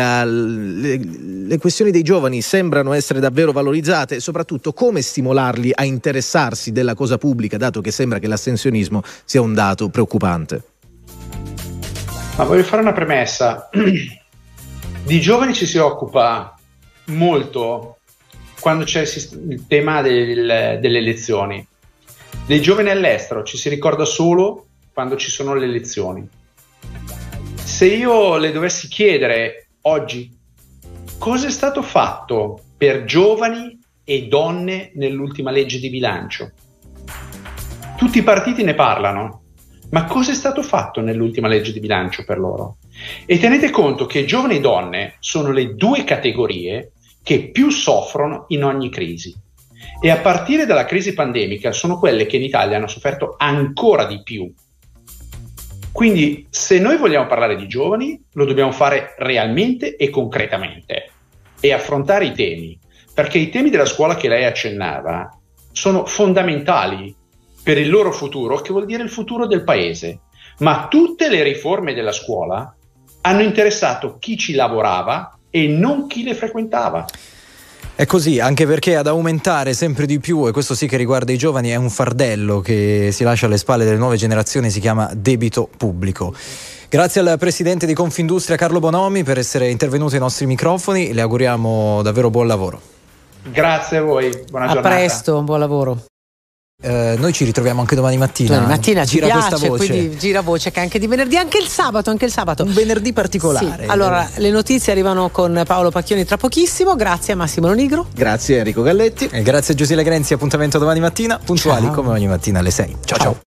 le questioni dei giovani sembrano essere davvero valorizzate, e soprattutto come stimolarli a interessarsi della cosa pubblica, dato che sembra che l'astensionismo sia un dato preoccupante. Ma voglio fare una premessa. Di giovani ci si occupa molto quando c'è il tema delle elezioni. Dei giovani all'estero ci si ricorda solo quando ci sono le elezioni. Se io le dovessi chiedere oggi cosa è stato fatto per giovani e donne nell'ultima legge di bilancio, tutti i partiti ne parlano, ma cosa è stato fatto nell'ultima legge di bilancio per loro? E tenete conto che giovani e donne sono le due categorie che più soffrono in ogni crisi, e a partire dalla crisi pandemica sono quelle che in Italia hanno sofferto ancora di più. Quindi se noi vogliamo parlare di giovani lo dobbiamo fare realmente e concretamente e affrontare i temi, perché i temi della scuola che lei accennava sono fondamentali per il loro futuro, che vuol dire il futuro del paese. Ma tutte le riforme della scuola hanno interessato chi ci lavorava e non chi le frequentava. È così, anche perché ad aumentare sempre di più, e questo sì che riguarda i giovani, è un fardello che si lascia alle spalle delle nuove generazioni, si chiama debito pubblico. Grazie al presidente di Confindustria Carlo Bonomi per essere intervenuto ai nostri microfoni, le auguriamo davvero buon lavoro. Grazie a voi, buona giornata. A presto, buon lavoro. Noi ci ritroviamo anche domani mattina. Domani mattina gira ci piace, questa voce. quindi gira voce che anche di venerdì, anche il sabato. Un venerdì particolare. Sì. Allora, le notizie arrivano con Paolo Pacchioni tra pochissimo. Grazie a Massimo Lonigro. Grazie a Enrico Galletti. E grazie a Giuseppe Grenzi. Appuntamento domani mattina, puntuali come ogni mattina alle 6. Ciao ciao.